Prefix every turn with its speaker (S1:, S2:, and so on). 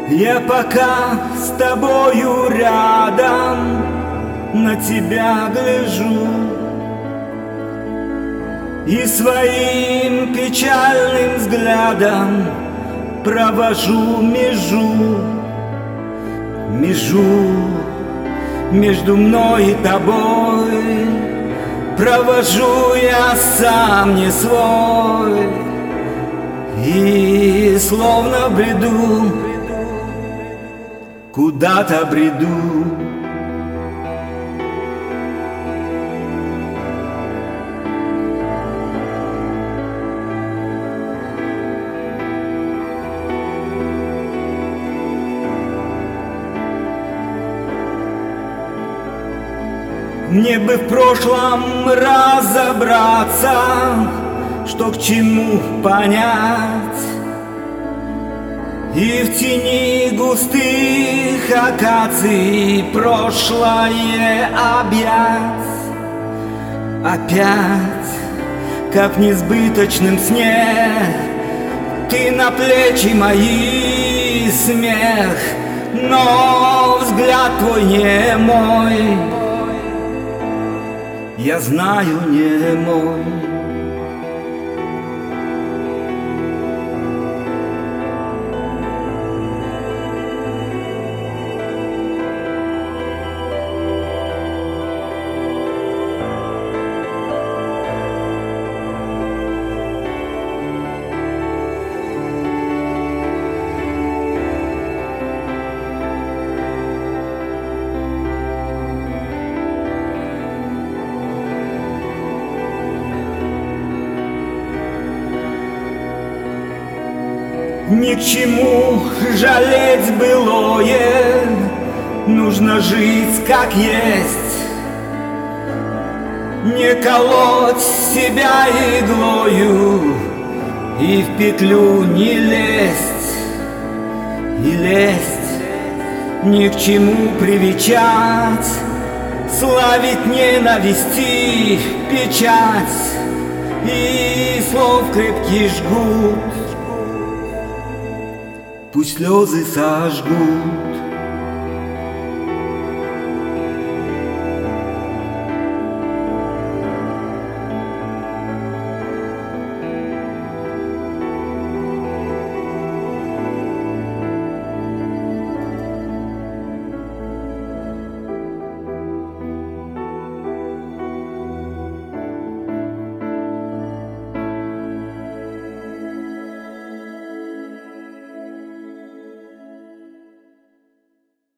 S1: Я пока с тобою рядом на тебя гляжу и своим печальным взглядом провожу межу между мной и тобой. Провожу я сам не свой и словно бреду, куда-то бреду. Мне бы в прошлом разобраться, что к чему понять, и в тени густых акаций прошлое объять. Опять, как в несбыточном сне, ты на плечи мои смех, но взгляд твой не мой, я знаю, не мой. Ни к чему жалеть былое, нужно жить как есть, не колоть себя иглою и в петлю не лезть, и лезть, ни к чему привечать, славить ненависти печать и слов крепкий жгут. Пусть слезы сожгут.